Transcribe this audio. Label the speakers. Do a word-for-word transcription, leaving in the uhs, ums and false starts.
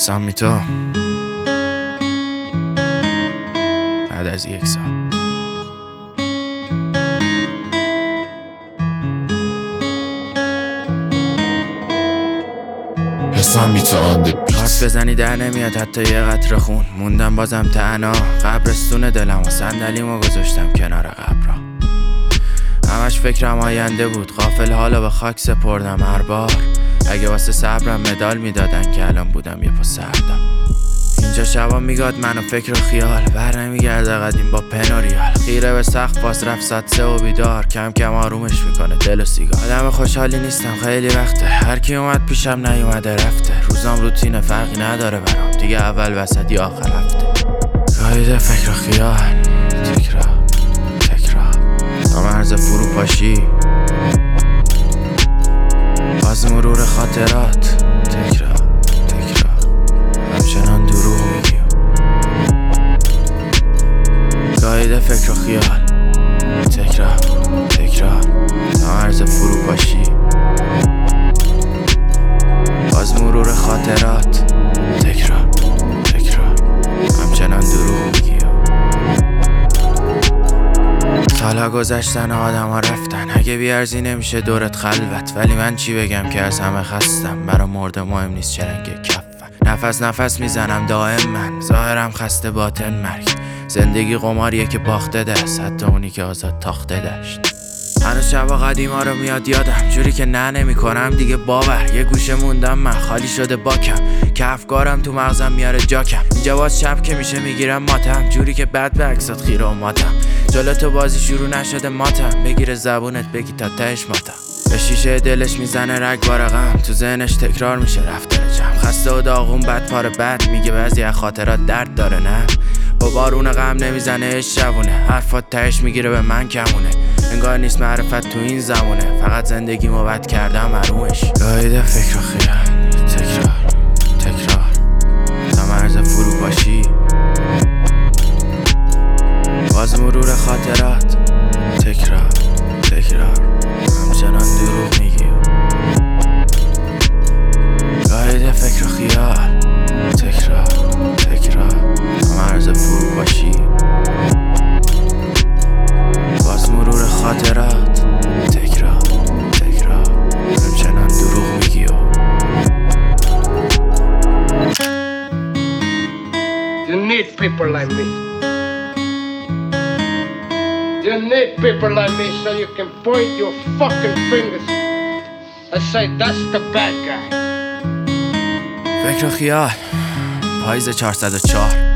Speaker 1: حسام میتو بعد از یک سال
Speaker 2: حسام میتو آن دی بیت.
Speaker 1: خواست بزنی در نمیاد حتی یه قطره خون. موندم بازم تنها قبرستون دلم و صندلیمو گذاشتم کنار قبرا. همش فکرم آینده بود، غافل حالا به خاک سپردم هر بار. اگه واسه صبرم مدال میدادن که الان بودم یه پا سردم. اینجا شبا میگاد منو فکر و خیال، بر نمیگرده قدیم با پن و ریال. خیره به سقف باز رفت ساعت سه و بیدار، کم کم آرومش میکنه دل و سیگار. آدم خوشحالی نیستم خیلی وقته، هر کی اومد پیشم نیومده رفته. روزام روتینه فرقی نداره برام، دیگه اول وسط یا آخر هفته. گاییده فکر و خیال، تکرار تکرار تا مرز فروپاشی، باز مرور خاطرات. تکرار تکرار همچنان دروغ میگی. گاییده فکر و خیال، تکرار تکرار تا مرز فروپاشی، باز مرور خاطرات. تکرار تکرار همچنان دروغ میگی. سالها گذشتن و آدم ها رفتن، اگه بیارزی نمیشه دورت خلوت. ولی من چی بگم که از همه خستم، برا مرده مهم نیست چرنگ کفن. نفس نفس میزنم دائم من، ظاهرم خسته باطن مرگ. زندگی قماریه که باخته دست، حتی اونی که آزاد تاخته داشت. هنوز شبا قدیما رو میاد یادم، جوری که نه نمی کنم دیگه باور. یه گوشه موندم من خالی شده باکم، که افکارم تو مغزم میاره جاکم. اینجا باز شب که میشه میگیرم ماتم، جوری که بد به عکسات خیره و ماتم. جلو تو بازی شروع نشده ماتم، بگیره زبونت بگی تا تهش ماتم. به شیشه دلش میزنه رگبار غم، تو ذهنش تکرار میشه رفتار جمع. خسته و داغون بد پاره بد، میگه بعضی از خاطرات درد داره. نه با بارون غم نمیزنه اش شبونه، حرفات تهش میگیره به من کمونه. انگار نیست معرفت تو این زمونه، فقط زندگیمو بد کردم مرومش. گاییده فکر و خیال، تکرار تکرار تا مرز فروپاشی، باز مرور خاطرات. تکرار تکرار همچنان دروغ میگی. گاییده فکر و خیال، تکرار تکرار تا مرز فروپاشی، باز مرور خاطرات. تکرار تکرار همچنان دروغ میگی.
Speaker 3: You need people like me. You need people like me so you can point your fucking fingers and say that's the bad guy.
Speaker 1: فکر و خیال، پاییز چهارصد و چهار.